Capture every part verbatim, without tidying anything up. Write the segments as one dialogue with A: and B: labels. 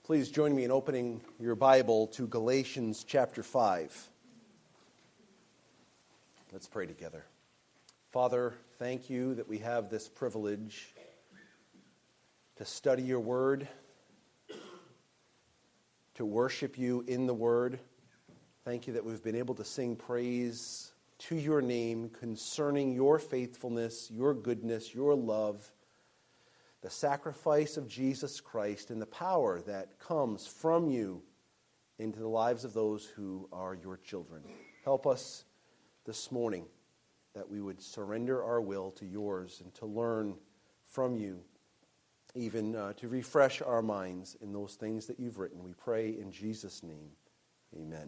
A: Please join me in opening your Bible to Galatians chapter five. Let's pray together. Father, thank you that we have this privilege to study your word, to worship you in the word. Thank you that we've been able to sing praise to your name concerning your faithfulness, your goodness, your love, the sacrifice of Jesus Christ, and the power that comes from you into the lives of those who are your children. Help us this morning that we would surrender our will to yours and to learn from you, even uh, to refresh our minds in those things that you've written. We pray in Jesus' name. Amen.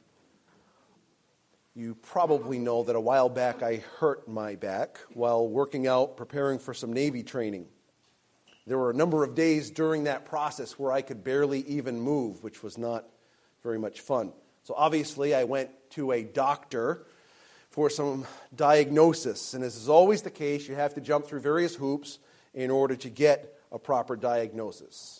A: You probably know that a while back I hurt my back while working out, preparing for some Navy training. There were a number of days during that process where I could barely even move, which was not very much fun. So obviously I went to a doctor for some diagnosis. And as is always the case, you have to jump through various hoops in order to get a proper diagnosis.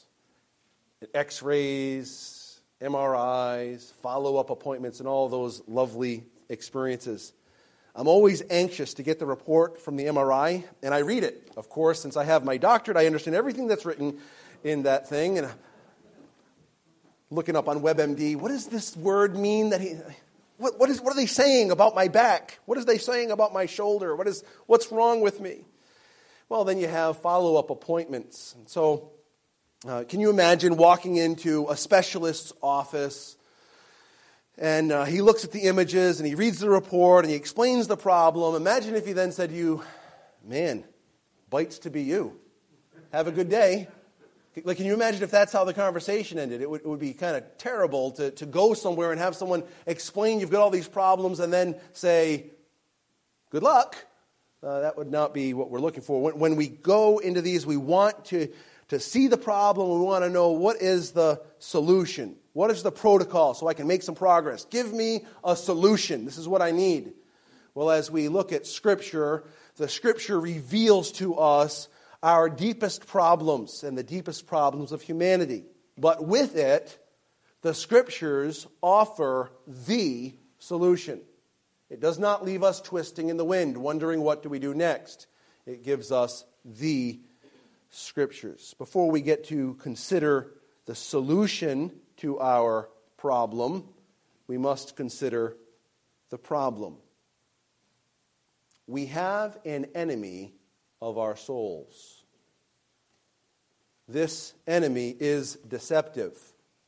A: X-rays, M R Is, follow-up appointments, and all those lovely experiences. I'm always anxious to get the report from the M R I, and I read it. Of course, since I have my doctorate, I understand everything that's written in that thing. And looking up on WebMD, what does this word mean that he... What, what is? What are they saying about my back? What are they saying about my shoulder? What is? What's wrong with me? Well, then you have follow-up appointments. And so, uh, can you imagine walking into a specialist's office, and uh, he looks at the images, and he reads the report, and he explains the problem. Imagine if he then said to you, man, bites to be you. Have a good day. Like, can you imagine if that's how the conversation ended? It would, it would be kind of terrible to, to go somewhere and have someone explain you've got all these problems and then say, good luck. Uh, that would not be what we're looking for. When, when we go into these, we want to, to see the problem. We want to know what is the solution. What is the protocol so I can make some progress? Give me a solution. This is what I need. Well, as we look at Scripture, the Scripture reveals to us our deepest problems and the deepest problems of humanity. But with it, the Scriptures offer the solution. It does not leave us twisting in the wind, wondering what do we do next. It gives us the Scriptures. Before we get to consider the solution to our problem, we must consider the problem. We have an enemy of our souls. This enemy is deceptive.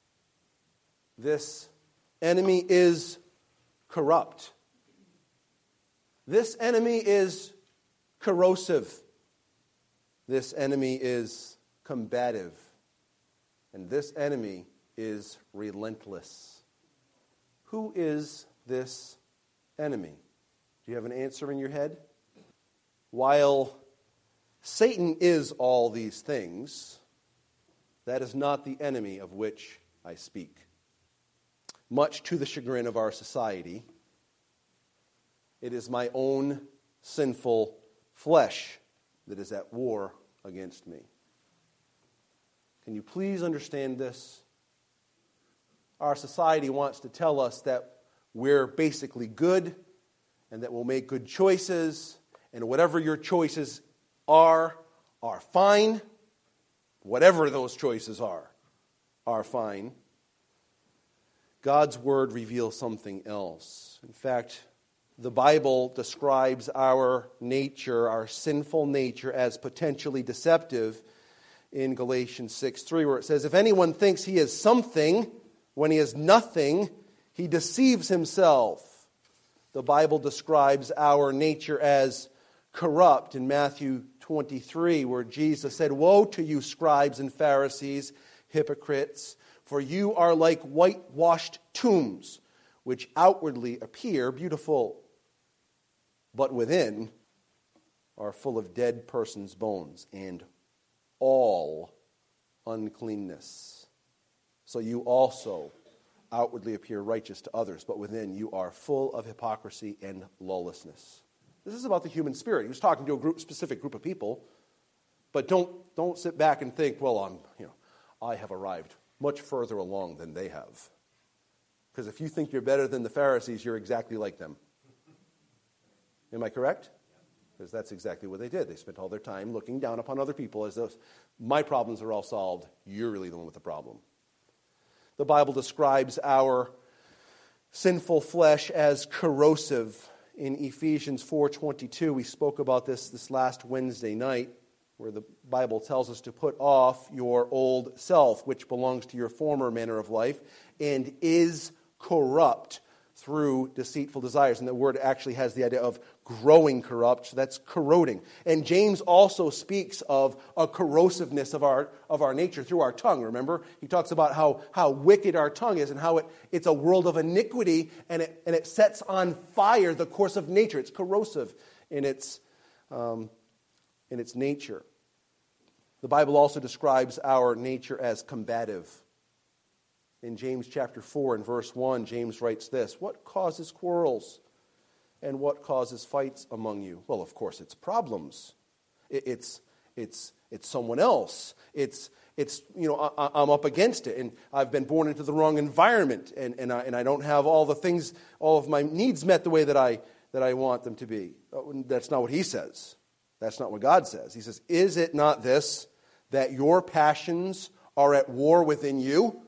A: This enemy is corrupt. This enemy is corrosive. This enemy is combative. And this enemy is relentless. Who is this enemy? Do you have an answer in your head? While Satan is all these things, that is not the enemy of which I speak. Much to the chagrin of our society, it is my own sinful flesh that is at war against me. Can you please understand this? Our society wants to tell us that we're basically good and that we'll make good choices, and whatever your choices are, are fine. Whatever those choices are, are fine. God's Word reveals something else. In fact, the Bible describes our nature, our sinful nature, as potentially deceptive in Galatians six three, where it says, if anyone thinks he is something when he is nothing, he deceives himself. The Bible describes our nature as corrupt in Matthew twenty-three, where Jesus said, woe to you, scribes and Pharisees, hypocrites, for you are like whitewashed tombs, which outwardly appear beautiful, but within are full of dead persons' bones and all uncleanness. So you also outwardly appear righteous to others, but within you are full of hypocrisy and lawlessness. This is about the human spirit. He was talking to a group, specific group of people, but don't don't sit back and think, well, I'm, you know, I have arrived. much further along than they have. Because if you think you're better than the Pharisees, you're exactly like them. Am I correct? Because that's exactly what they did. They spent all their time looking down upon other people as though my problems are all solved. You're really the one with the problem. The Bible describes our sinful flesh as corrosive. In Ephesians four twenty-two, we spoke about this this last Wednesday night, where the Bible tells us to put off your old self, which belongs to your former manner of life, and is corrupt through deceitful desires. And the word actually has the idea of growing corrupt, so that's corroding. And James also speaks of a corrosiveness of our of our nature through our tongue, remember? He talks about how, how wicked our tongue is and how it, it's a world of iniquity, and it, and it sets on fire the course of nature. It's corrosive in its, um, in its nature. The Bible also describes our nature as combative. In James chapter four and verse one, James writes this: "What causes quarrels and what causes fights among you?" Well, of course, it's problems. It's it's it's someone else. It's it's you know I, I'm up against it, and I've been born into the wrong environment, and and I, and I don't have all the things, all of my needs met the way that I that I want them to be. That's not what he says. That's not what God says. He says, "Is it not this, that your passions are at war within you?"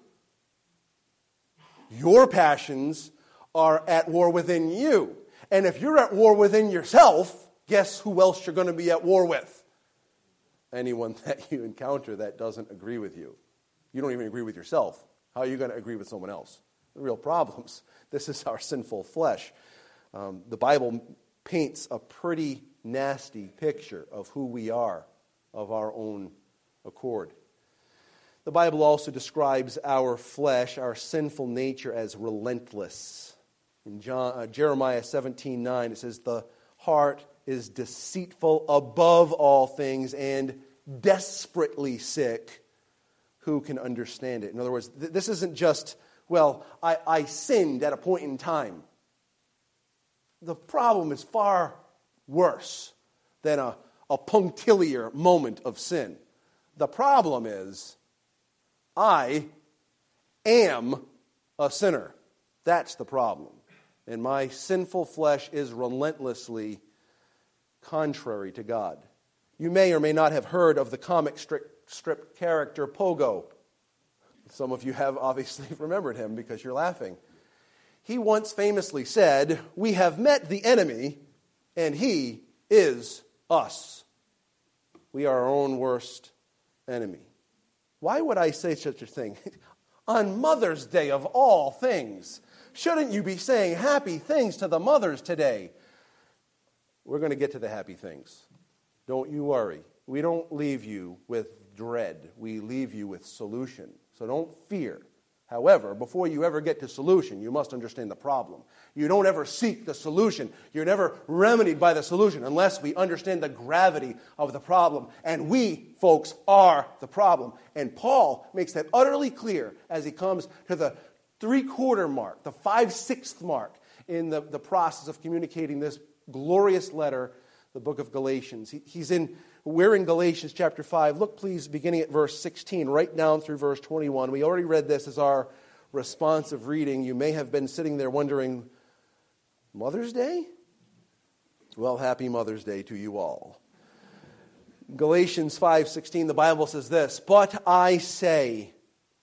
A: Your passions are at war within you. And if you're at war within yourself, guess who else you're going to be at war with? Anyone that you encounter that doesn't agree with you. You don't even agree with yourself. How are you going to agree with someone else? The real problems. This is our sinful flesh. Um, the Bible paints a pretty nasty picture of who we are, of our own accord. The Bible also describes our flesh, our sinful nature, as relentless. In John, uh, Jeremiah seventeen nine, it says, "The heart is deceitful above all things and desperately sick. Who can understand it?" In other words, th- this isn't just, well, I, I sinned at a point in time. The problem is far worse than a, a punctiliar moment of sin. The problem is, I am a sinner. That's the problem. And my sinful flesh is relentlessly contrary to God. You may or may not have heard of the comic strip, strip character Pogo. Some of you have obviously remembered him because you're laughing. He once famously said, "We have met the enemy, and he is us." We are our own worst enemy. Why would I say such a thing? On Mother's Day of all things, shouldn't you be saying happy things to the mothers today? We're going to get to the happy things. Don't you worry. We don't leave you with dread. We leave you with solution. So don't fear. However, before you ever get to solution, you must understand the problem. You don't ever seek the solution. You're never remedied by the solution unless we understand the gravity of the problem. And we, folks, are the problem. And Paul makes that utterly clear as he comes to the three-quarter mark, the five-sixth mark in the, the process of communicating this glorious letter, the book of Galatians. He, he's in, we're in Galatians chapter five. Look, please, beginning at verse sixteen, right down through verse twenty-one. We already read this as our responsive reading. You may have been sitting there wondering, Mother's Day? Well, happy Mother's Day to you all. Galatians five sixteen, the Bible says this: "But I say,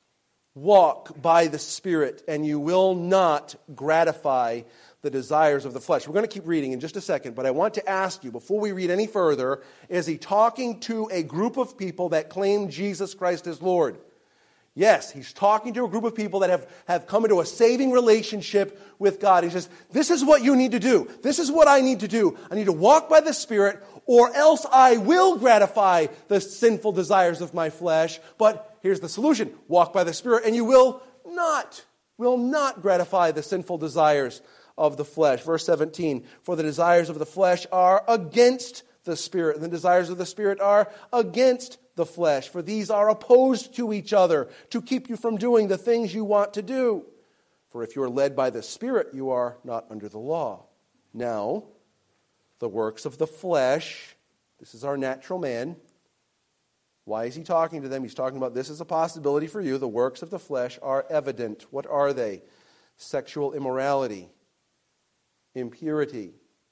A: walk by the Spirit, and you will not gratify the desires of the flesh." We're going to keep reading in just a second, but I want to ask you, before we read any further, is he talking to a group of people that claim Jesus Christ as Lord? Yes, he's talking to a group of people that have, have come into a saving relationship with God. He says, this is what you need to do. This is what I need to do. I need to walk by the Spirit, or else I will gratify the sinful desires of my flesh. But here's the solution. Walk by the Spirit, and you will not, will not gratify the sinful desires of the flesh. Verse seventeen, "For the desires of the flesh are against the Spirit, and the desires of the Spirit are against the flesh. For these are opposed to each other, to keep you from doing the things you want to do. For if you are led by the Spirit, you are not under the law. Now, the works of the flesh," this is our natural man, Why is he talking to them? He's talking about this is a possibility for you. The works of the flesh are evident. What are they? Sexual immorality, impurity,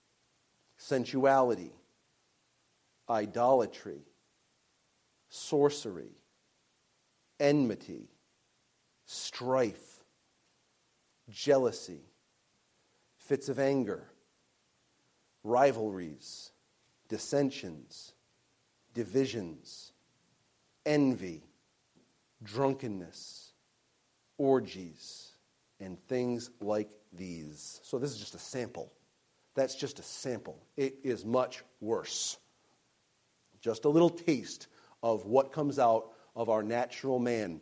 A: sensuality, idolatry, sorcery, enmity, strife, jealousy, fits of anger, rivalries, dissensions, divisions, envy, drunkenness, orgies, and things like these. So this is just a sample. That's just a sample. It is much worse. Just a little taste of what comes out of our natural man.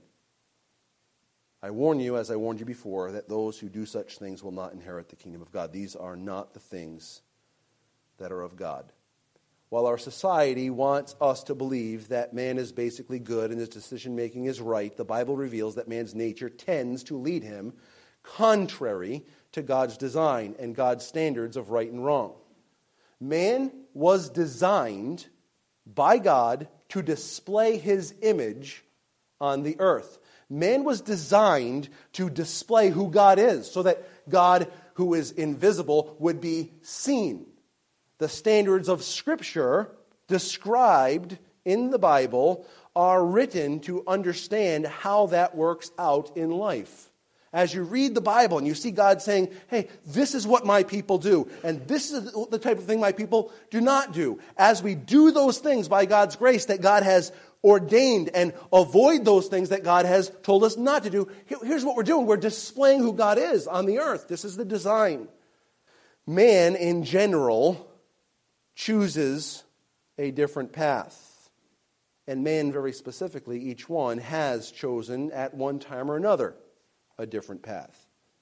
A: I warn you, as I warned you before, that those who do such things will not inherit the kingdom of God. These are not the things that are of God. While our society wants us to believe that man is basically good and his decision-making is right, the Bible reveals that man's nature tends to lead him contrary to God's design and God's standards of right and wrong. Man was designed by God to display his image on the earth. Man was designed to display who God is, so that God, who is invisible, would be seen. The standards of Scripture described in the Bible are written to understand how that works out in life. As you read the Bible and you see God saying, hey, this is what my people do, and this is the type of thing my people do not do. As we do those things by God's grace that God has ordained and avoid those things that God has told us not to do, here's what we're doing. We're displaying who God is on the earth. This is the design. Man, in general, chooses a different path. And man, very specifically, each one has chosen at one time or another a different path.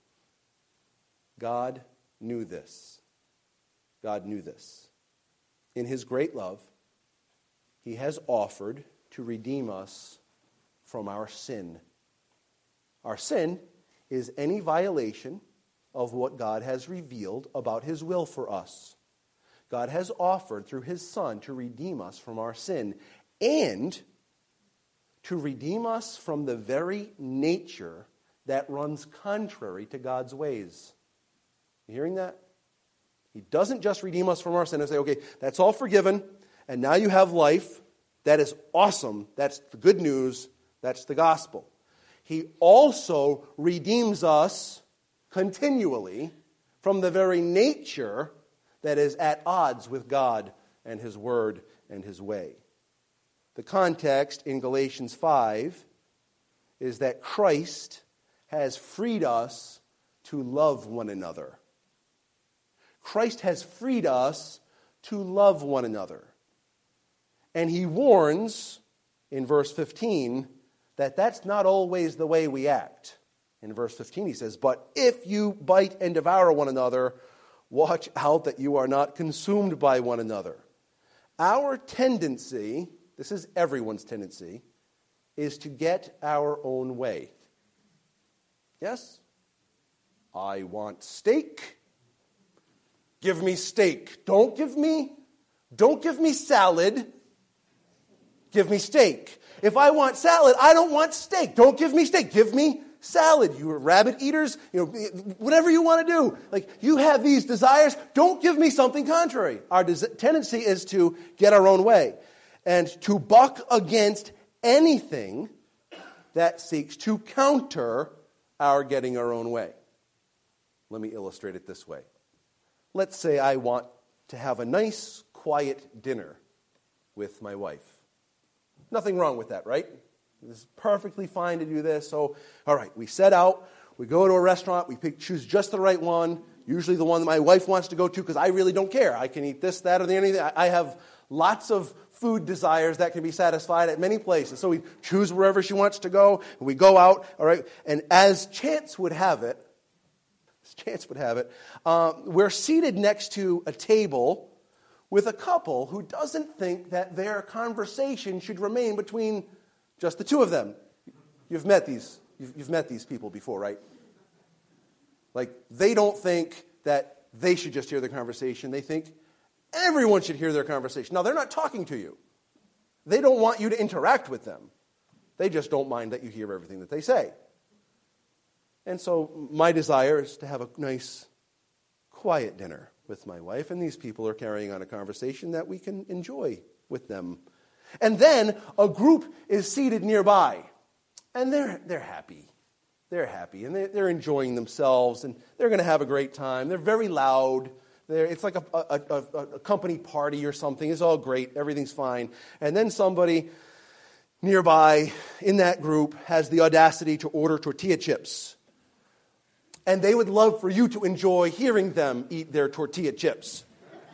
A: God knew this. God knew this. In his great love, he has offered to redeem us from our sin. Our sin is any violation of what God has revealed about his will for us. God has offered through his Son to redeem us from our sin and to redeem us from the very nature that runs contrary to God's ways. You hearing that? He doesn't just redeem us from our sin and say, okay, that's all forgiven, and now you have life. That is awesome. That's the good news. That's the gospel. He also redeems us continually from the very nature that is at odds with God and his word and his way. The context in Galatians five is that Christ has freed us to love one another. Christ has freed us to love one another. And he warns in verse fifteen that that's not always the way we act. In verse fifteen he says, but if you bite and devour one another, watch out that you are not consumed by one another. Our tendency, this is everyone's tendency, is to get our own way. Yes? I want steak. Give me steak. Don't give me, don't give me salad. Give me steak. If I want salad, I don't want steak. Don't give me steak. Give me salad. You are rabbit eaters. You know, whatever you want to do. Like, you have these desires. Don't give me something contrary. Our des- tendency is to get our own way and to buck against anything that seeks to counter our getting our own way. Let me illustrate it this way. Let's say I want to have a nice, quiet dinner with my wife. Nothing wrong with that, right? It's perfectly fine to do this. So, all right, we set out. We go to a restaurant. We pick, choose just the right one, usually the one that my wife wants to go to because I really don't care. I can eat this, that, or the anything. I have lots of food desires that can be satisfied at many places. So we choose wherever she wants to go, and we go out, all right? And as chance would have it, as chance would have it, uh, we're seated next to a table with a couple who doesn't think that their conversation should remain between just the two of them. You've met these, you've, you've met these people before, right? Like, they don't think that they should just hear their conversation. They think everyone should hear their conversation. Now, they're not talking to you. They don't want you to interact with them. They just don't mind that you hear everything that they say. And so my desire is to have a nice, quiet dinner with my wife, and these people are carrying on a conversation that we can enjoy with them. And then a group is seated nearby, and they're they're happy. They're happy, and they're, they're enjoying themselves, and they're going to have a great time. They're very loud. They're, it's like a, a, a, a company party or something. It's all great. Everything's fine. And then somebody nearby in that group has the audacity to order tortilla chips. And they would love for you to enjoy hearing them eat their tortilla chips.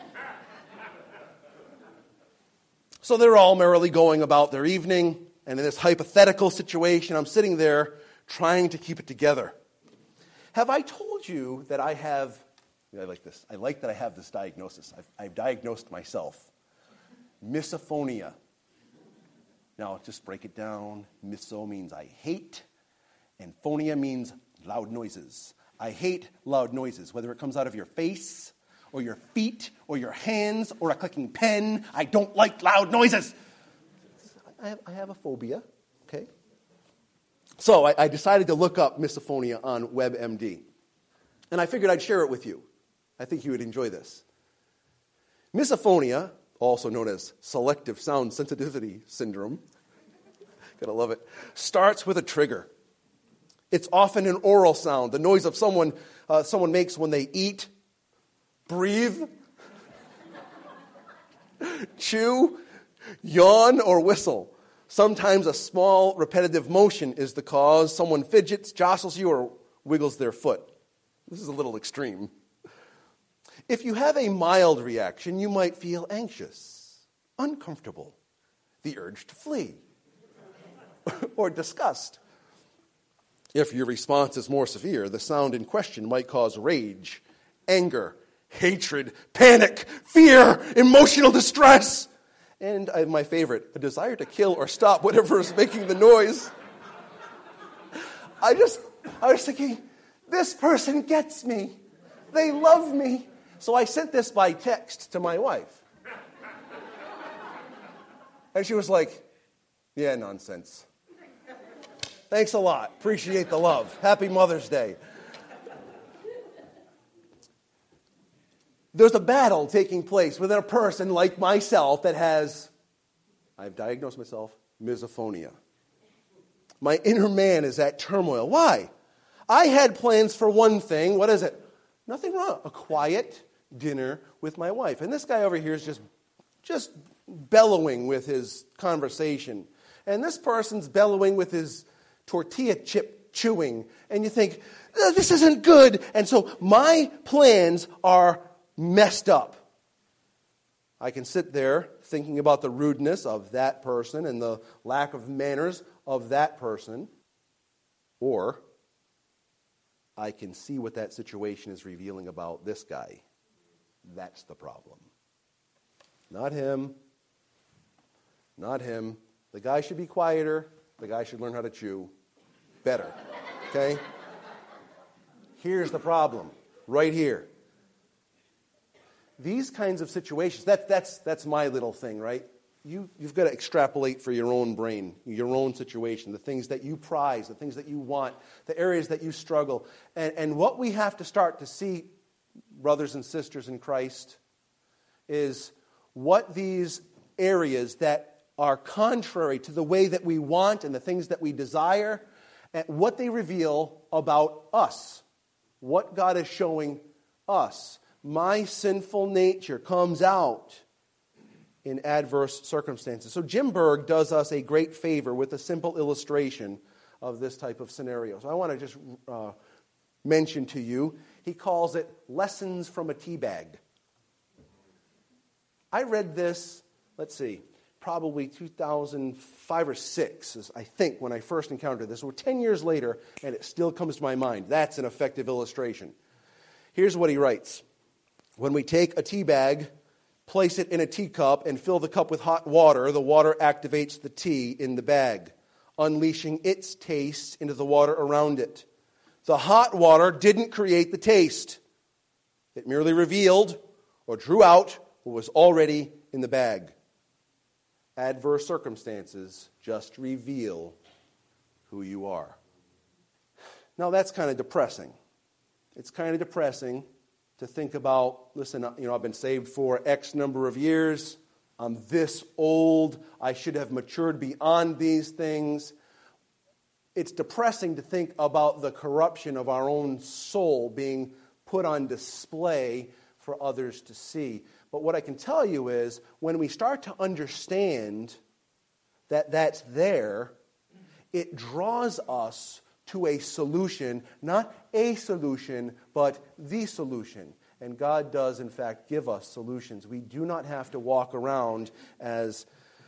A: So they're all merrily going about their evening, and in this hypothetical situation, I'm sitting there trying to keep it together. Have I told you that I have, I like this, I like that I have this diagnosis. I've, I've diagnosed myself. Misophonia. Now, just break it down. Miso means I hate, and phonia means loud noises. I hate loud noises, whether it comes out of your face, or your feet, or your hands, or a clicking pen. I don't like loud noises. I have, I have a phobia, okay? So I, I decided to look up misophonia on WebMD. And I figured I'd share it with you. I think you would enjoy this. Misophonia, also known as selective sound sensitivity syndrome, gotta love it, starts with a trigger. It's often an oral sound, the noise of someone uh, someone makes when they eat, breathe, chew, yawn, or whistle. Sometimes a small, repetitive motion is the cause. Someone fidgets, jostles you, or wiggles their foot. This is a little extreme. If you have a mild reaction, you might feel anxious, uncomfortable, the urge to flee, or disgust. If your response is more severe, the sound in question might cause rage, anger, hatred, panic, fear, emotional distress, and uh, my favorite, a desire to kill or stop whatever is making the noise. I just, I was thinking, this person gets me. They love me. So I sent this by text to my wife. And she was like, yeah, nonsense. Thanks a lot. Appreciate the love. Happy Mother's Day. There's a battle taking place within a person like myself that has, I've diagnosed myself, misophonia. My inner man is at turmoil. Why? I had plans for one thing. What is it? Nothing wrong. A quiet dinner with my wife. And this guy over here is just, just bellowing with his conversation. And this person's bellowing with his tortilla chip chewing. And you think, oh, this isn't good. And so my plans are messed up. I can sit there thinking about the rudeness of that person and the lack of manners of that person. Or I can see what that situation is revealing about this guy. That's the problem. Not him. Not him. The guy should be quieter. The guy should learn how to chew better. Okay? Here's the problem. Right here. These kinds of situations, that, that's, that's my little thing, right? You, you've got to extrapolate for your own brain, your own situation, the things that you prize, the things that you want, the areas that you struggle. And, and what we have to start to see, brothers and sisters in Christ, is what these areas that are contrary to the way that we want and the things that we desire, and what they reveal about us, what God is showing us. My sinful nature comes out in adverse circumstances. So Jim Berg does us a great favor with a simple illustration of this type of scenario. So I want to just uh, mention to you, he calls it Lessons from a Tea Bag. I read this, let's see, probably two thousand five or six, I think, when I first encountered this. We're ten years later, and it still comes to my mind. That's an effective illustration. Here's what he writes. When we take a tea bag, place it in a teacup, and fill the cup with hot water, the water activates the tea in the bag, unleashing its taste into the water around it. The hot water didn't create the taste. It merely revealed or drew out what was already in the bag. adverse circumstances just reveal who you are. Now that's kind of depressing. It's kind of depressing to think about, listen, you know, I've been saved for X number of years. I'm this old. I should have matured beyond these things. It's depressing to think about the corruption of our own soul being put on display for others to see. But what I can tell you is, when we start to understand that that's there, it draws us to a solution, not a solution, but the solution. And God does, in fact, give us solutions. We do not have to walk around as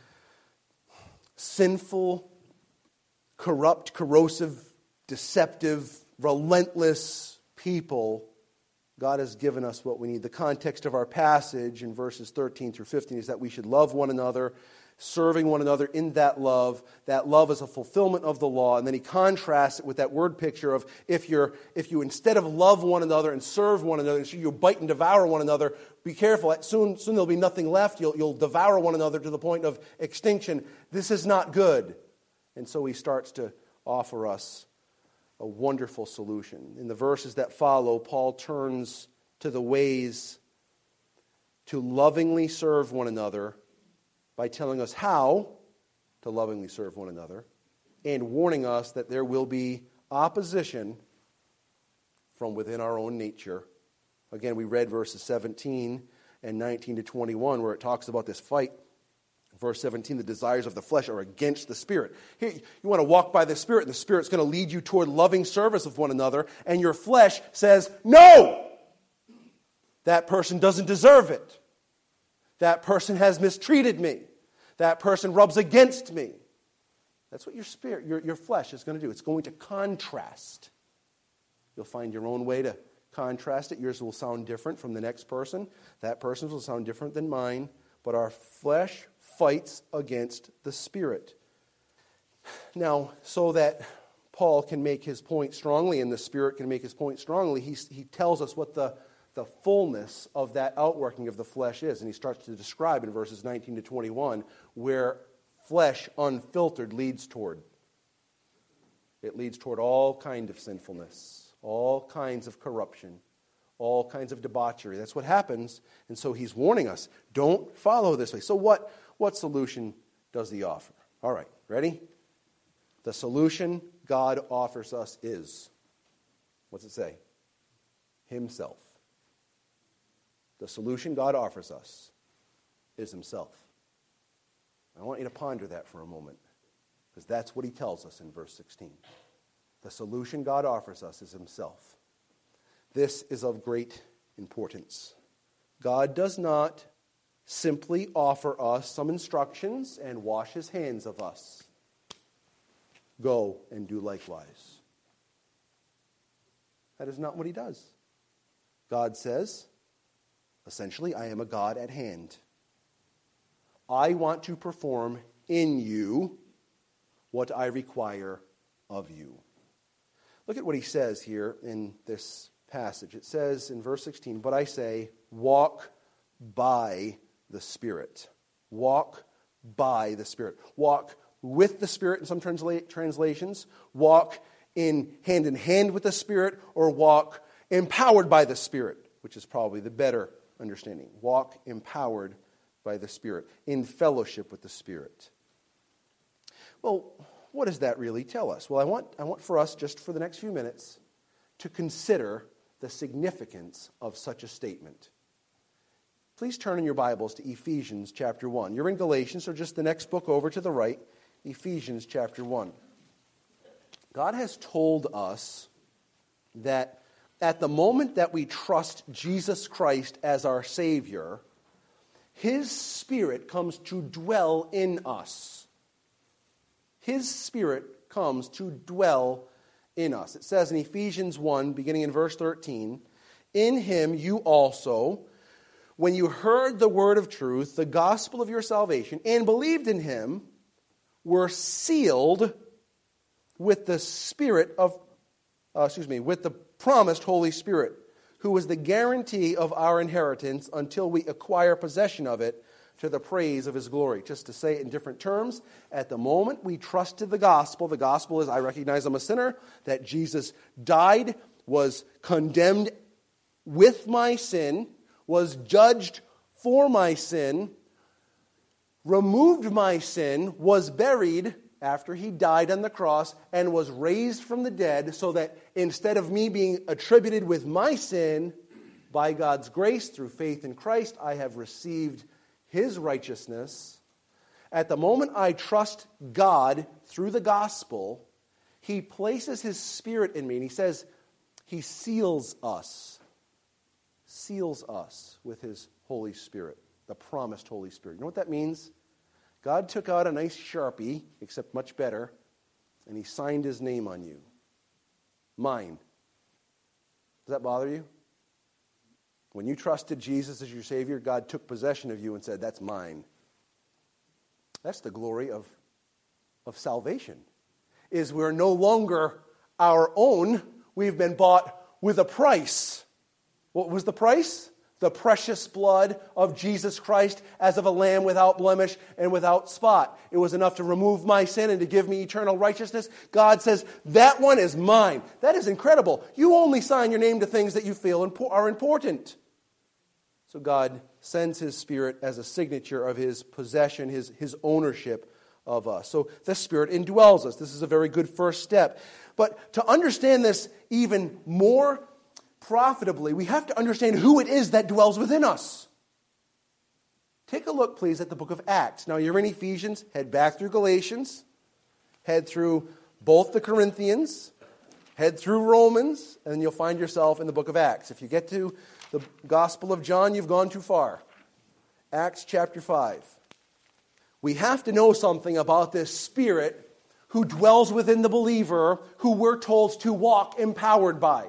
A: sinful, corrupt, corrosive, deceptive, relentless people. God has given us what we need. The context of our passage in verses thirteen through fifteen is that we should love one another, serving one another in that love. That love is a fulfillment of the law. And then he contrasts it with that word picture of if you're if you instead of love one another and serve one another, so you bite and devour one another, be careful. Soon, soon there'll be nothing left. You'll, you'll devour one another to the point of extinction. This is not good. And so he starts to offer us a wonderful solution. In the verses that follow, Paul turns to the ways to lovingly serve one another by telling us how to lovingly serve one another and warning us that there will be opposition from within our own nature. Again, we read verses seventeen and nineteen to twenty-one where it talks about this fight. Verse seventeen, the desires of the flesh are against the Spirit. Here, you want to walk by the Spirit, and the Spirit's going to lead you toward loving service of one another, and your flesh says, no! That person doesn't deserve it. That person has mistreated me. That person rubs against me. That's what your spirit, your, your flesh is going to do. It's going to contrast. You'll find your own way to contrast it. Yours will sound different from the next person. That person's will sound different than mine. But our flesh fights against the Spirit. Now, so that Paul can make his point strongly and the Spirit can make his point strongly, he, he tells us what the, the fullness of that outworking of the flesh is. And he starts to describe in verses nineteen to twenty-one where flesh unfiltered leads toward. It leads toward all kinds of sinfulness, all kinds of corruption, all kinds of debauchery. That's what happens. And so he's warning us, don't follow this way. So what, what solution does he offer? All right, ready? The solution God offers us is, what's it say? Himself. The solution God offers us is himself. I want you to ponder that for a moment, because that's what he tells us in verse sixteen. The solution God offers us is himself. This is of great importance. God does not simply offer us some instructions and wash his hands of us. Go and do likewise. That is not what he does. God says, essentially, I am a God at hand. I want to perform in you what I require of you. Look at what he says here in this passage. It says in verse sixteen, but I say, walk by the Spirit. Walk by the Spirit. Walk with the Spirit in some transla- translations. Walk in hand in hand with the Spirit, or walk empowered by the Spirit, which is probably the better understanding. Walk empowered by the Spirit, in fellowship with the Spirit. Well, what does that really tell us? Well, I want I want for us, just for the next few minutes, to consider the significance of such a statement. Please turn in your Bibles to Ephesians chapter one. You're in Galatians, so just the next book over to the right, Ephesians chapter one. God has told us that at the moment that we trust Jesus Christ as our Savior, his Spirit comes to dwell in us. His Spirit comes to dwell in us. It says in Ephesians one, beginning in verse thirteen, in him you also, when you heard the word of truth, the gospel of your salvation, and believed in him, were sealed with the Spirit of, uh, excuse me, with the promised Holy Spirit, who is the guarantee of our inheritance until we acquire possession of it to the praise of his glory. Just to say it in different terms, at the moment we trusted the gospel, the gospel is, I recognize I'm a sinner, that Jesus died, was condemned with my sin, was judged for my sin, removed my sin, was buried after he died on the cross, and was raised from the dead, so that instead of me being attributed with my sin, by God's grace through faith in Christ, I have received his righteousness. At the moment I trust God through the gospel, he places his Spirit in me, and he says he seals us, seals us with his Holy Spirit, the promised Holy Spirit. You know what that means? God took out a nice Sharpie, except much better, and he signed his name on you. Mine. Does that bother you? When you trusted Jesus as your Savior, God took possession of you and said, that's mine. That's the glory of, of salvation, is we're no longer our own. We've been bought with a price. What was the price? The precious blood of Jesus Christ as of a lamb without blemish and without spot. It was enough to remove my sin and to give me eternal righteousness. God says, that one is mine. That is incredible. You only sign your name to things that you feel impo- are important. So God sends his Spirit as a signature of his possession, his, his ownership of us. So the Spirit indwells us. This is a very good first step. But to understand this even more profitably, we have to understand who it is that dwells within us. Take a look, please, at the book of Acts. Now, you're in Ephesians. Head back through Galatians. Head through both the Corinthians. Head through Romans. And then you'll find yourself in the book of Acts. If you get to the Gospel of John, you've gone too far. Acts chapter five. We have to know something about this Spirit who dwells within the believer, who we're told to walk empowered by.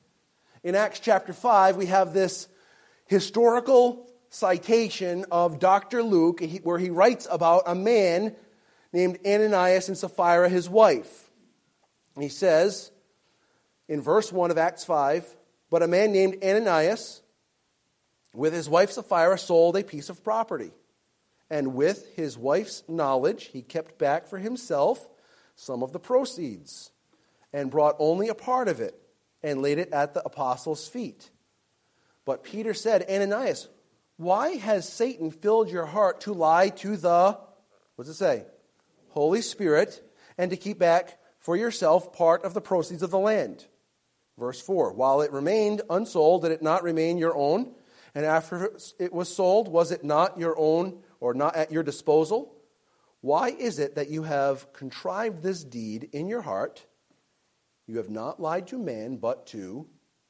A: In Acts chapter five, we have this historical citation of Doctor Luke, where he writes about a man named Ananias and Sapphira, his wife. And he says, in verse one of Acts five, but a man named Ananias, with his wife Sapphira, sold a piece of property. And with his wife's knowledge, he kept back for himself some of the proceeds, and brought only a part of it, and laid it at the apostles' feet. But Peter said, Ananias, why has Satan filled your heart to lie to the, what does it say? Holy Spirit, and to keep back for yourself part of the proceeds of the land? Verse four, while it remained unsold, did it not remain your own? And after it was sold, was it not your own or not at your disposal? Why is it that you have contrived this deed in your heart? You have not lied to man, but to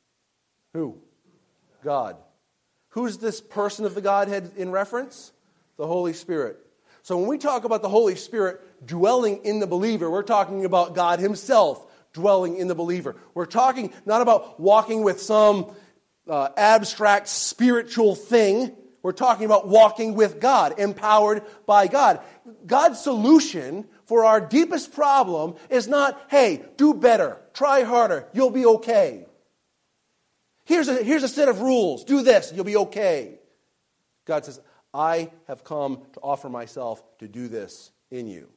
A: who? God. Who's this person of the Godhead in reference? The Holy Spirit. So when we talk about the Holy Spirit dwelling in the believer, we're talking about God himself dwelling in the believer. We're talking not about walking with some uh, abstract spiritual thing. We're talking about walking with God, empowered by God. God's solution for our deepest problem is not, hey, do better, try harder, you'll be okay. Here's a, here's a set of rules, do this, you'll be okay. God says, I have come to offer myself to do this in you.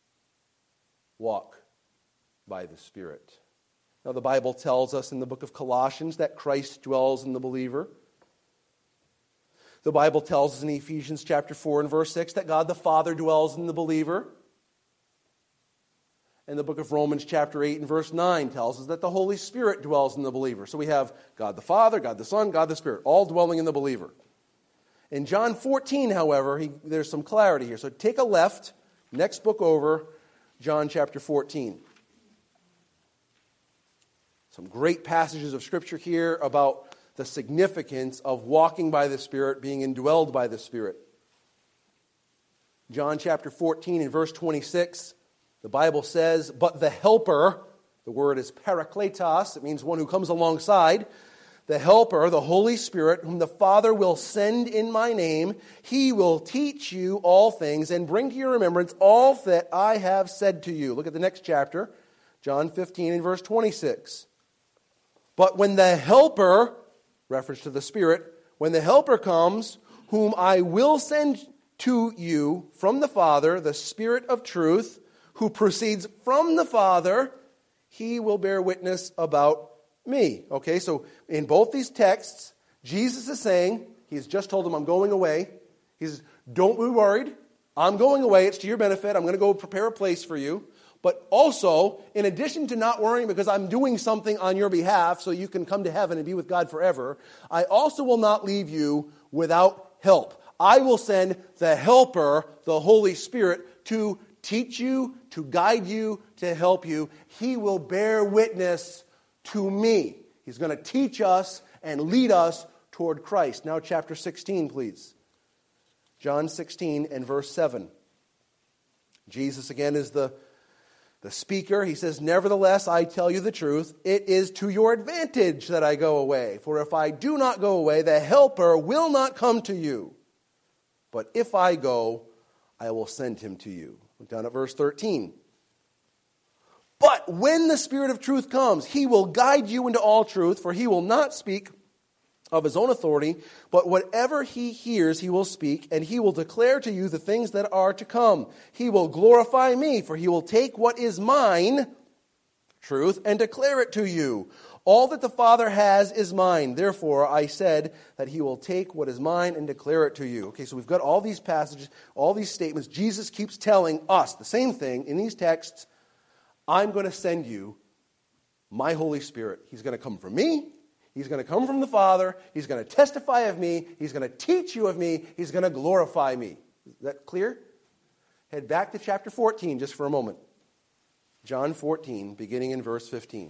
A: Walk by the Spirit. Now the Bible tells us in the book of Colossians that Christ dwells in the believer. The Bible tells us in Ephesians chapter four and verse six that God the Father dwells in the believer. And the book of Romans chapter eight and verse nine tells us that the Holy Spirit dwells in the believer. So we have God the Father, God the Son, God the Spirit, all dwelling in the believer. In John fourteen, however, he, there's some clarity here. So take a left, next book over, John chapter fourteen. Some great passages of Scripture here about the significance of walking by the Spirit, being indwelled by the Spirit. John chapter fourteen and verse twenty-six, the Bible says, but the Helper, the word is parakletos, it means one who comes alongside, the Helper, the Holy Spirit, whom the Father will send in my name, he will teach you all things and bring to your remembrance all that I have said to you. Look at the next chapter, John fifteen and verse twenty-six. But when the Helper, reference to the Spirit, when the Helper comes, whom I will send to you from the Father the Spirit of truth, who proceeds from the Father. He will bear witness about me. Okay, so in both these texts, Jesus is saying, he's just told them, I'm going away. He says, don't be worried. I'm going away. It's to your benefit. I'm going to go prepare a place for you. But also, in addition to not worrying because I'm doing something on your behalf so you can come to heaven and be with God forever, I also will not leave you without help. I will send the Helper, the Holy Spirit, to teach you, to guide you, to help you. He will bear witness to me. He's going to teach us and lead us toward Christ. Now chapter sixteen, please. John sixteen and verse seven. Jesus again is the, the speaker. He says, nevertheless, I tell you the truth. It is to your advantage that I go away. For if I do not go away, the Helper will not come to you. But if I go, I will send him to you. Look down at verse thirteen. But when the Spirit of truth comes, he will guide you into all truth, for he will not speak of his own authority, but whatever he hears he will speak, and he will declare to you the things that are to come. He will glorify me, for he will take what is mine, truth, and declare it to you. All that the Father has is mine. Therefore, I said that he will take what is mine and declare it to you. Okay, so we've got all these passages, all these statements. Jesus keeps telling us the same thing in these texts. I'm going to send you my Holy Spirit. He's going to come from me. He's going to come from the Father. He's going to testify of me. He's going to teach you of me. He's going to glorify me. Is that clear? Head back to chapter fourteen just for a moment. John fourteen, beginning in verse fifteen.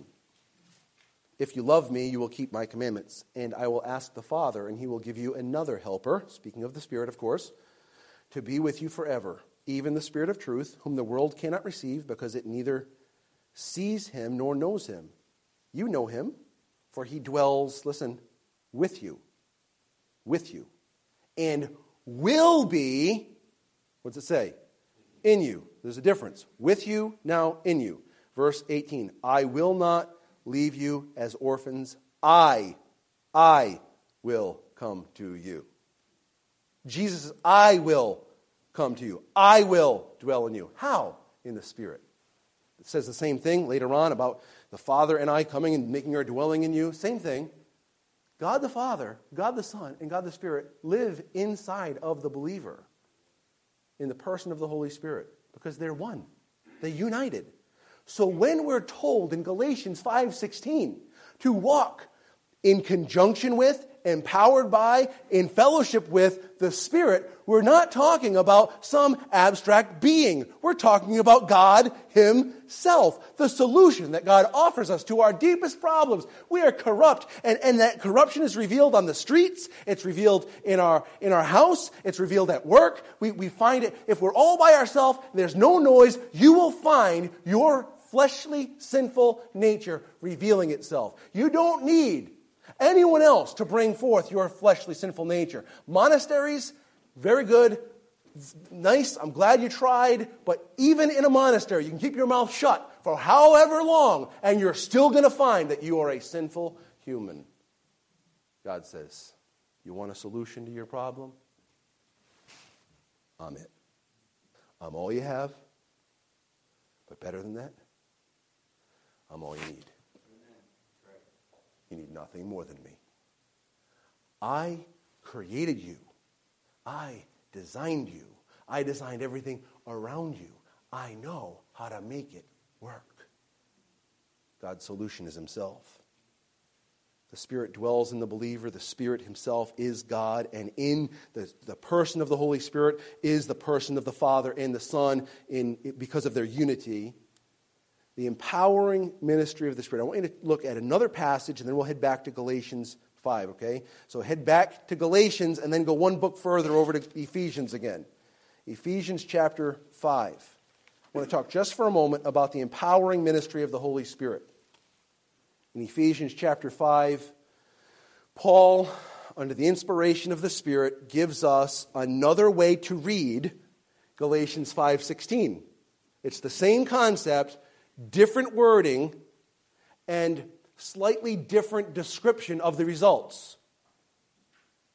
A: If you love me, you will keep my commandments, and I will ask the Father, and he will give you another helper, speaking of the Spirit, of course, to be with you forever, even the Spirit of truth, whom the world cannot receive, because it neither sees him nor knows him. You know him, for he dwells, listen, with you, with you, and will be, what's it say? In you. There's a difference. With you, now in you. Verse eighteen, I will not leave you as orphans. I, I will come to you. Jesus says, I will come to you. I will dwell in you. How? In the Spirit. It says the same thing later on about the Father and I coming and making our dwelling in you. Same thing. God the Father, God the Son, and God the Spirit live inside of the believer in the person of the Holy Spirit because they're one. They're united. So when we're told in Galatians five sixteen to walk in conjunction with, empowered by, in fellowship with the Spirit, we're not talking about some abstract being. We're talking about God himself, the solution that God offers us to our deepest problems. We are corrupt, and, and that corruption is revealed on the streets. It's revealed in our, in our house. It's revealed at work. We, we find it, if we're all by ourselves, there's no noise, you will find your fleshly, sinful nature revealing itself. You don't need anyone else to bring forth your fleshly, sinful nature. Monasteries, very good, nice, I'm glad you tried, but even in a monastery, you can keep your mouth shut for however long, and you're still going to find that you are a sinful human. God says, you want a solution to your problem? I'm it. I'm all you have, but better than that, I'm all you need. You need nothing more than me. I created you. I designed you. I designed everything around you. I know how to make it work. God's solution is himself. The Spirit dwells in the believer. The Spirit himself is God. And in the, the person of the Holy Spirit is the person of the Father and the Son in, because of their unity. The empowering ministry of the Spirit. I want you to look at another passage, and then we'll head back to Galatians five, okay? So head back to Galatians, and then go one book further over to Ephesians again. Ephesians chapter five. I want to talk just for a moment about the empowering ministry of the Holy Spirit. In Ephesians chapter five, Paul, under the inspiration of the Spirit, gives us another way to read Galatians five sixteen. It's the same concept, different wording, and slightly different description of the results.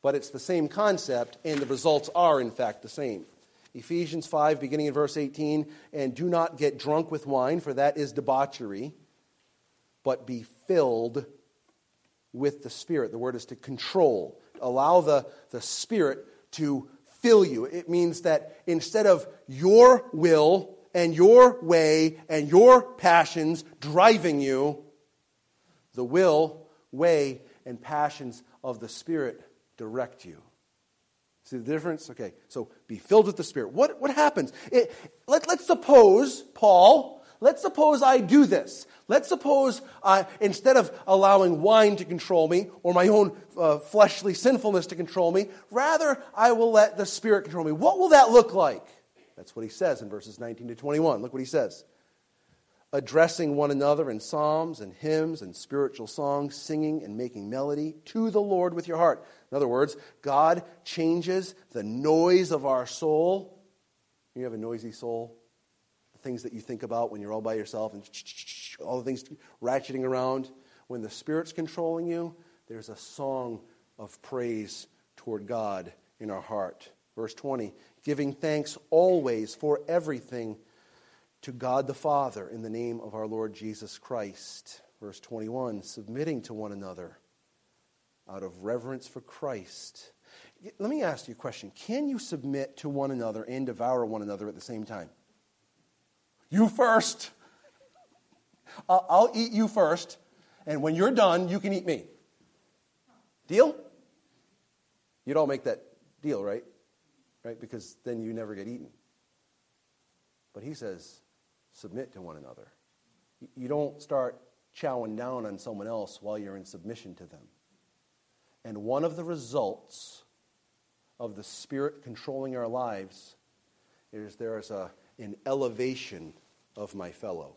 A: but it's the same concept, and the results are, in fact, the same. Ephesians five, beginning in verse eighteen, and do not get drunk with wine, for that is debauchery, but be filled with the Spirit. The word is to control. Allow the, the Spirit to fill you. It means that instead of your will and your way and your passions driving you, the will, way, and passions of the Spirit direct you. See the difference? Okay, so be filled with the Spirit. What, what happens? It, let, let's suppose, Paul, let's suppose I do this. Let's suppose uh, instead of allowing wine to control me or my own uh, fleshly sinfulness to control me, rather I will let the Spirit control me. What will that look like? That's what he says in verses nineteen to twenty-one. Look what he says. Addressing one another in psalms and hymns and spiritual songs, singing and making melody to the Lord with your heart. In other words, God changes the noise of our soul. You have a noisy soul? The things that you think about when you're all by yourself and all the things ratcheting around. When the Spirit's controlling you, there's a song of praise toward God in our heart. Verse twenty, giving thanks always for everything to God the Father in the name of our Lord Jesus Christ. Verse twenty-one, submitting to one another out of reverence for Christ. Let me ask you a question. Can you submit to one another and devour one another at the same time? You first. I'll eat you first, and when you're done, you can eat me. Deal? You don't make that deal, right? Right? Because then you never get eaten. But he says, submit to one another. You don't start chowing down on someone else while you're in submission to them. And one of the results of the Spirit controlling our lives is there is a, an elevation of my fellow.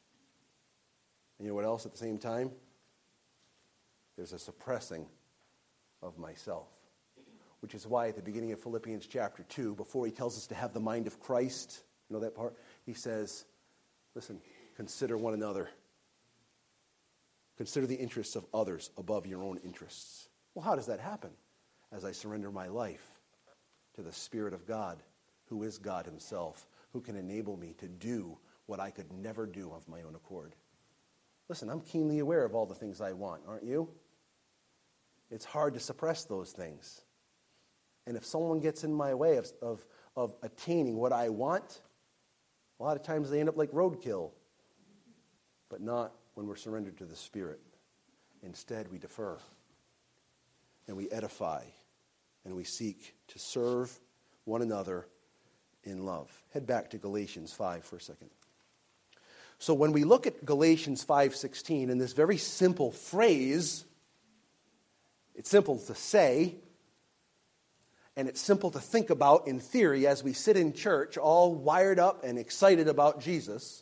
A: And you know what else at the same time? There's a suppressing of myself. Which is why at the beginning of Philippians chapter two, before he tells us to have the mind of Christ, you know that part? He says, listen, consider one another. Consider the interests of others above your own interests. Well, how does that happen? As I surrender my life to the Spirit of God, who is God himself, who can enable me to do what I could never do of my own accord. Listen, I'm keenly aware of all the things I want, aren't you? It's hard to suppress those things. And if someone gets in my way of, of, of attaining what I want, a lot of times they end up like roadkill. But not when we're surrendered to the Spirit. Instead, we defer. And we edify. And we seek to serve one another in love. Head back to Galatians five for a second. So when we look at Galatians five sixteen, in this very simple phrase, it's simple to say, and it's simple to think about in theory as we sit in church, all wired up and excited about Jesus.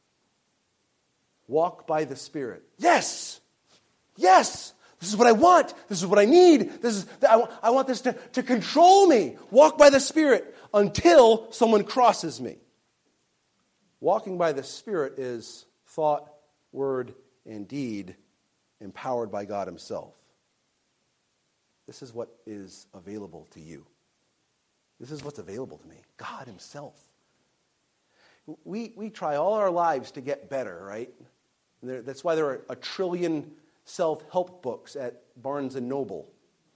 A: Walk by the Spirit. Yes! Yes! This is what I want. This is what I need. This is I, I want this to, to control me. Walk by the Spirit until someone crosses me. Walking by the Spirit is thought, word, and deed empowered by God himself. This is what is available to you. This is what's available to me. God himself. We, we try all our lives to get better, right? There, that's why there are a trillion self-help books at Barnes and Noble.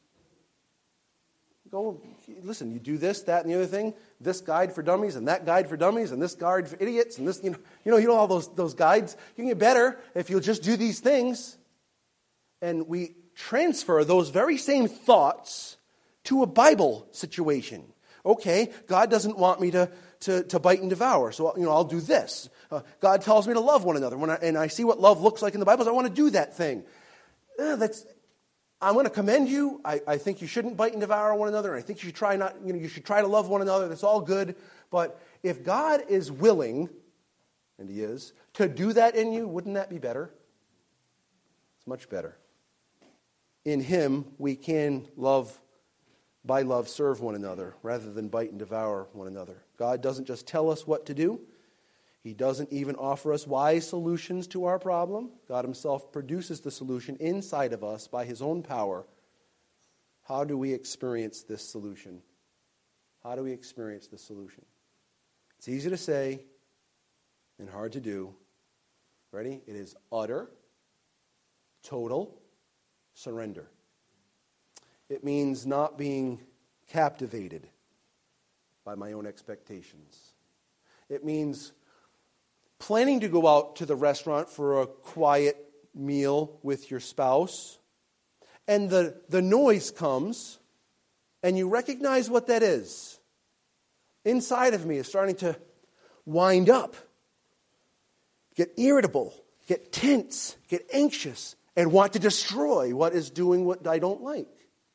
A: Go, listen, you do this, that, and the other thing. This guide for dummies, and that guide for dummies, and this guide for idiots, and this, you know, you know, you know all those, those guides. You can get better if you'll just do these things. And we transfer those very same thoughts to a Bible situation. Okay, God doesn't want me to, to, to bite and devour, so you know, I'll do this. Uh, God tells me to love one another, when I, and I see what love looks like in the Bible, so I want to do that thing. Uh, that's, I'm going to commend you. I, I think you shouldn't bite and devour one another, and I think you should try not, you know, you should try to love one another. That's all good. But if God is willing, and he is, to do that in you, wouldn't that be better? It's much better. In him, we can love, by love, serve one another, rather than bite and devour one another. God doesn't just tell us what to do. He doesn't even offer us wise solutions to our problem. God himself produces the solution inside of us by his own power How do we experience this solution? How do we experience this solution? It's easy to say and hard to do. Ready? It is utter, total surrender. It means not being captivated by my own expectations. It means planning to go out to the restaurant for a quiet meal with your spouse, and the, the noise comes, and you recognize what that is. Inside of me is starting to wind up, get irritable, get tense, get anxious, and want to destroy what is doing what I don't like.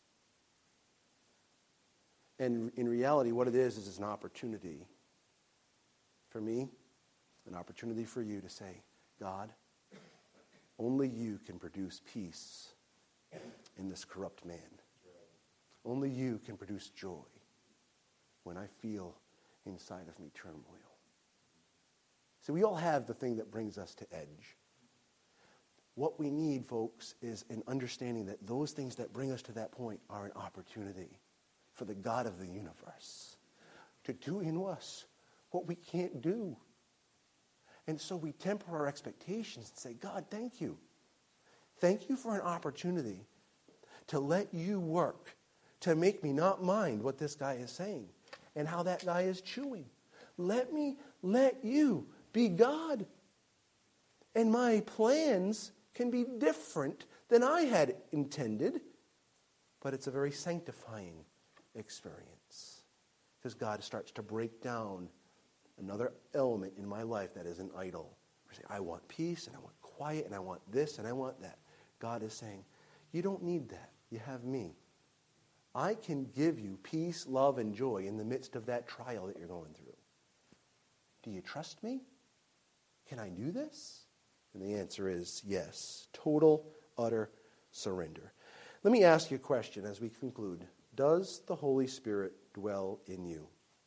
A: And in reality, what it is, is it's an opportunity for me, an opportunity for you to say, God, only you can produce peace in this corrupt man. Only you can produce joy when I feel inside of me turmoil. So we all have the thing that brings us to edge. What we need, folks, is an understanding that those things that bring us to that point are an opportunity for the God of the universe to do in us what we can't do. And so we temper our expectations and say, God, thank you. Thank you for an opportunity to let you work, to make me not mind what this guy is saying and how that guy is chewing. Let me let you be God. And my plans can be different than I had intended, but it's a very sanctifying experience because God starts to break down another element in my life that is an idol. I say, I want peace, and I want quiet, and I want this, and I want that. God is saying, you don't need that. You have me. I can give you peace, love, and joy in the midst of that trial that you're going through. Do you trust me? Can I do this? And the answer is yes. Total, utter surrender. Let me ask you a question as we conclude. Does the Holy Spirit dwell in you?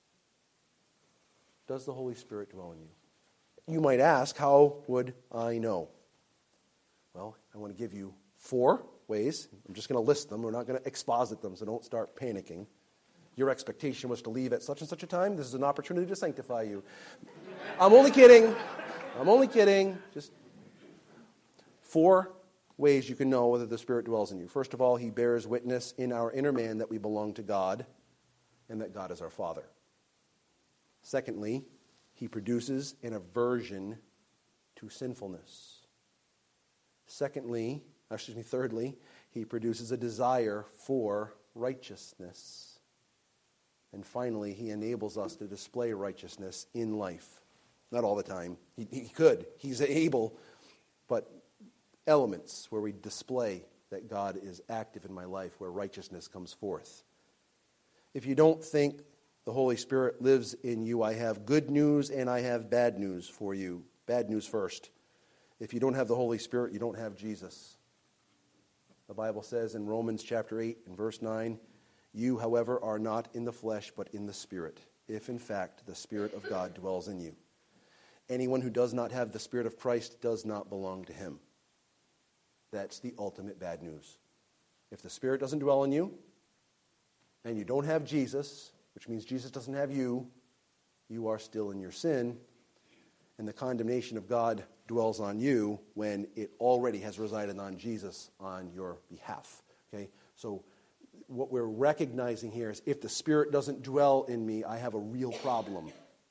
A: Does the Holy Spirit dwell in you? You might ask, how would I know? Well, I want to give you four ways. I'm just going to list them. We're not going to exposit them, so don't start panicking. Your expectation was to leave at such and such a time. This is an opportunity to sanctify you. I'm only kidding. I'm only kidding. Just four ways you can know whether the Spirit dwells in you. First of all, He bears witness in our inner man that we belong to God and that God is our Father. Secondly, He produces an aversion to sinfulness. Secondly, excuse me, thirdly, He produces a desire for righteousness. And finally, He enables us to display righteousness in life. Not all the time. He, he could. He's able, but elements where we display that God is active in my life, where righteousness comes forth. If you don't think the Holy Spirit lives in you, I have good news and I have bad news for you. Bad news first. If you don't have the Holy Spirit, you don't have Jesus. The Bible says in Romans chapter eight and verse nine, you, however, are not in the flesh, but in the Spirit, if in fact the Spirit of God dwells in you. Anyone who does not have the Spirit of Christ does not belong to Him. That's the ultimate bad news. If the Spirit doesn't dwell in you, and you don't have Jesus, which means Jesus doesn't have you, you are still in your sin, and the condemnation of God dwells on you when it already has resided on Jesus on your behalf. Okay? So what we're recognizing here is if the Spirit doesn't dwell in me, I have a real problem.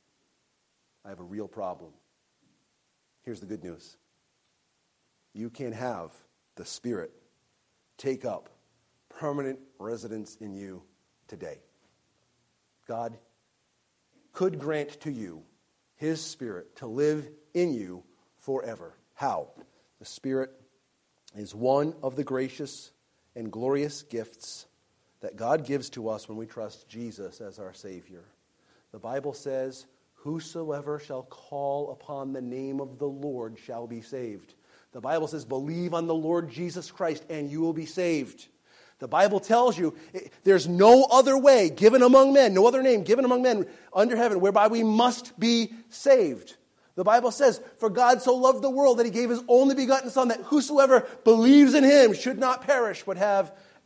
A: I have a real problem. Here's the good news. You can have the Spirit take up permanent residence in you today. God could grant to you His Spirit to live in you forever. How? The Spirit is one of the gracious and glorious gifts that God gives to us when we trust Jesus as our Savior. The Bible says, whosoever shall call upon the name of the Lord shall be saved. The Bible says, believe on the Lord Jesus Christ and you will be saved. The Bible tells you there's no other way given among men, no other name given among men under heaven whereby we must be saved. The Bible says, for God so loved the world that He gave His only begotten Son, that whosoever believes in Him should not perish but have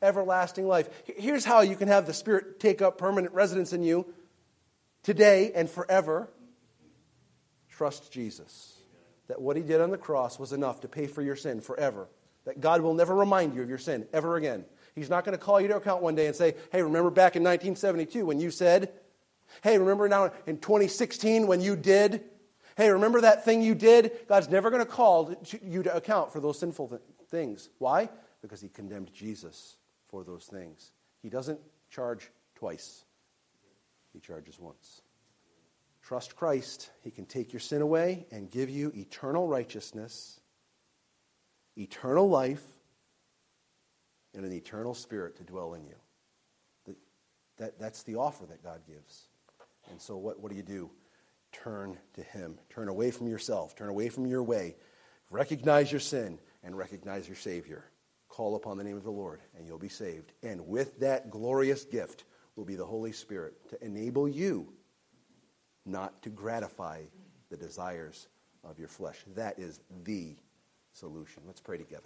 A: everlasting life. Here's how you can have the Spirit take up permanent residence in you today and forever. Trust Jesus. That what he did on the cross was enough to pay for your sin forever. That God will never remind you of your sin ever again. He's not going to call you to account one day and say, hey, remember back in nineteen seventy-two when you said, hey, remember now in twenty sixteen when you did, hey, remember that thing you did? God's never going to call you to account for those sinful th- things. Why? Because he condemned Jesus for those things. He doesn't charge twice. He charges once. Trust Christ. He can take your sin away and give you eternal righteousness, eternal life, and an eternal spirit to dwell in you. That, that, that's the offer that God gives. And so what, what do you do? Turn to him. Turn away from yourself. Turn away from your way. Recognize your sin and recognize your Savior. Call upon the name of the Lord and you'll be saved. And with that glorious gift will be the Holy Spirit to enable you not to gratify the desires of your flesh. That is the solution. Let's pray together.